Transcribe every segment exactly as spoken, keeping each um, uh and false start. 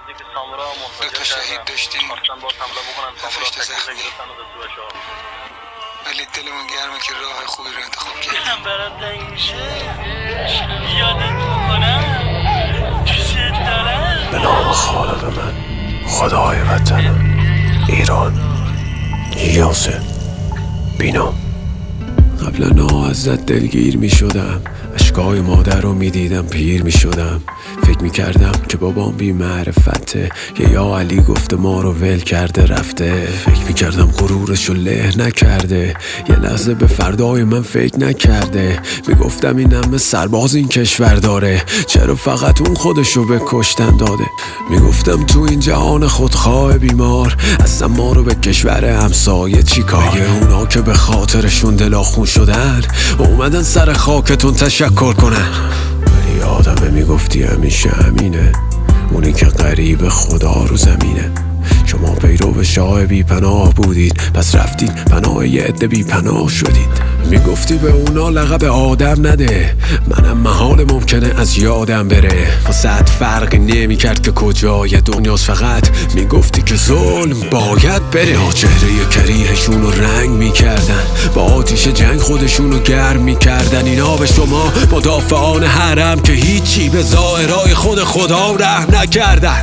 نزدیک سامورا منفجر دو تا شهید داشتیم، خواستن باز حمله بکنن سامورا هفتش تا تکلیف زخمی. گرفتن و به سوشا. ولی دلمون گرمه که راه خوبی رو انتخاب کردیم. دلم برات تنگ میشه یادت میکنم دوست دارم. به نام خالق من، خدای وطنم، ایران، یاسر بینام. قبلا نا ازت دلگیر می شدم، اشکای مادر رو می دیدم پیر می شدم. فکر می کردم که بابام بی معرفته، که یا علی گفته ما رو ول کرده رفته. فکر می کردم غرورشو له نکرده، یه لحظه به فردای من فکر نکرده. می گفتم این همه سرباز این کشور داره، چرا فقط اون خودشو به کشتن داده. می گفتم تو این جهان خودخواه بیمار، اصلا ما رو به کشور همسایه چی کار. مگه اونا که به خاطرشون دلاخون شدن اومدن سر خاکتون تشکر کنن؟ ولی آدمه میگفتی همیشه همینه، اونی که قریب خدا رو زمینه. شما پیرو شاه بی پناه بودید، پس رفتید پناه یه عده بی پناه شدید. میگفتی به اونا لقب آدم نده، منم محال ممکنه از یادم بره. واسه فرقی نمی کرد که کجای دنیاست، فقط میگفتی که ظلم باید بره. با چهره کریهشون رو رنگ میکردن، با آتیش جنگ خودشون رو گرم میکردن. اینا به شما مدافعان حرم که هیچی به ظاهرای خود خدا رحم نکردن.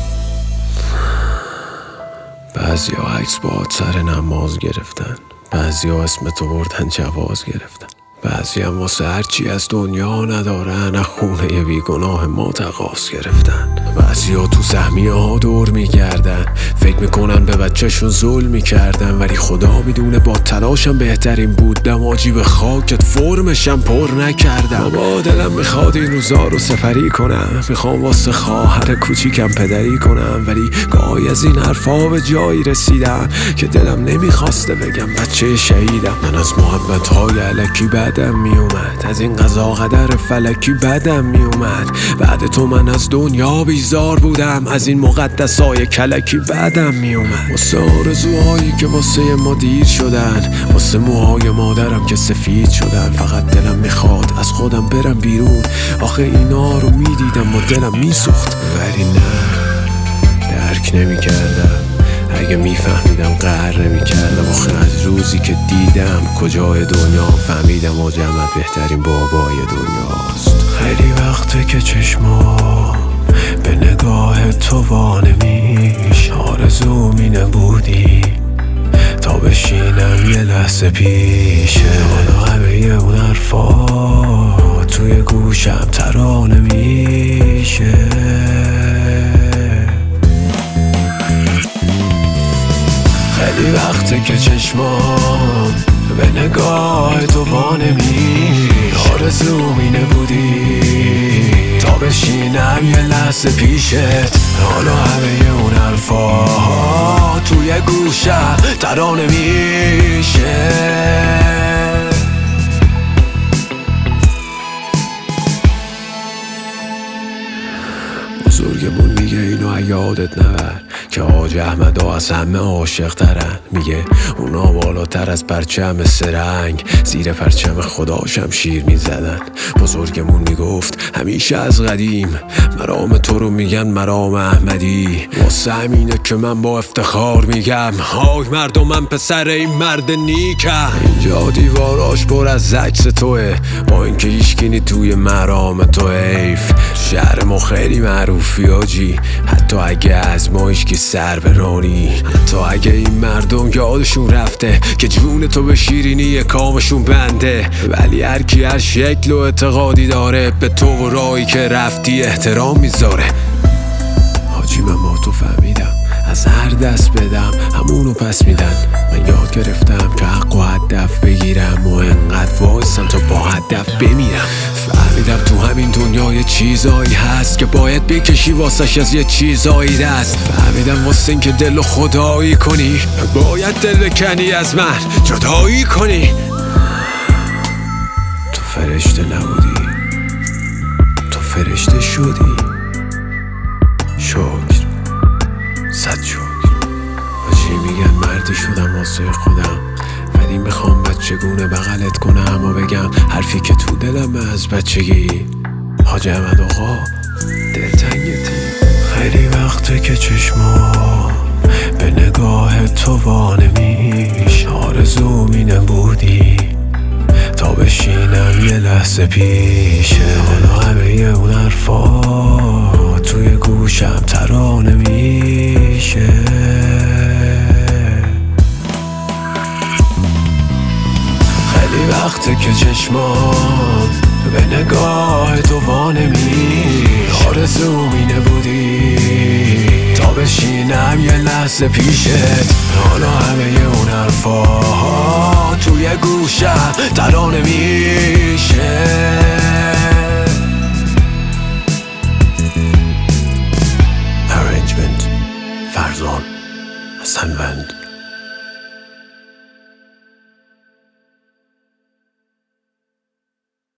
بعضی ها عکس با سر نماز گرفتن، بعضی ها اسم تو بردن جواز گرفتن، بعضی هم واسه هرچی از دنیا ندارن از خونه بیگناه ما تقاص گرفتن. بعضی ها تو سهمیه ها دور میگردن، فکر میکنن به بچهشون ظلم میکردن. ولی خدا میدونه با تلاشم بهترین بود، دماجی به خاکت فرمشم پر نکردم. بابا دلم میخواد این روزا رو سپری کنم، میخوام واسه خواهر کوچیکم پدری کنم. ولی گاهی از این حرفا به جایی رسیدم که دلم نمیخواسته بگم بچه شهیدم. من از محبت های الکی بدم میومد، از این قضا قدر فلکی بدم میومد. بعد تو من از دنیا بیزار بودم، از این مقدسای کلکی بدم میومد. واسه آرزوهایی که واسه ما دیر شدن، واسه موهای مادرم که سفید شدن. فقط دلم میخواد از خودم برم بیرون، آخه اینا رو میدیدم و دلم میسوخت. ولی نه، درک نمیکردم. اگه میفهمیدم قهر نمیکردم. آخه از روزی که دیدم کجای دنیا فهمیدم و جمعت بهترین بابای دنیاست. خیلی وقته که چشمام به نگاه تو وانمیش، آرزو می نبودی تا بشینم یه لحظه پیشه. حالا همه اون حرفا توی گوشم ترانه میشه. خیلی وقته که چشمام به نگاه تو وانمیش، آرزو می نبودی تا بشینم یه لحظه پیشت. حالا همه اون حرفا توی گوشم ترانه میشه. بزرگمون میگه اینو یادت نبر که حاج احمدا از همه عاشق ترن. میگه اونا بالاتر از پرچم سرنگ زیر پرچم خدا شمشیر میزدن. بزرگمون میگفت همیشه از قدیم مرام تو رو میگن مرام احمدی. واسه همینه که من با افتخار میگم های مردمم پسر این مرد نیکم. اینجا دیواراش پر از عکس توه، با اینکه هیچکی توی مرام تو حیف. شهر ما خیلی معروفی آجی، حتی اگه از ما هیچکی سر برانی. حتی اگه این مردم یادشون رفته که جون تو به شیرینی کامشون بنده. ولی هر کی هر شکل و اعتقادی داره به تو و راهی که رفتی احترام میذاره. حاجی من با تو فهمیدم از هر دست بدم همونو پس میدن. من یاد گرفتم که حق و هدف بگیرم و انقدر وایسم تا با هدف بمیرم. فهمیدم تو همین دنیا یه چیزایی هست که باید بکشی واسش از یه چیزایی دست. فهمیدم واسه این که دل و خدایی کنی باید دل بکنی از من جدایی کنی. تو فرشته نبودی، تو فرشته شدی. شکر، صد شکر. بچه میگن مردی شدم واسه خودم، ولی میخوام بچگونه بغلت کنم و بگم حرفی که تو دلم از بچگی. حاج احمد آقا دلتنگتی. خیلی وقت وقته که چشمام به نگاه تو وانمیش، آرزو می نبودی تا بشینم یه لحظه پیشه. حالا همه اون حرفا توی گوشم ترانه میشه. خیلی وقته که چشمام به نگاه تو وانمیش، آرزو می نبودی تا بشینم یه لحظه پیشت. حالا همه اون حرفا توی گوشم ترانه میشه.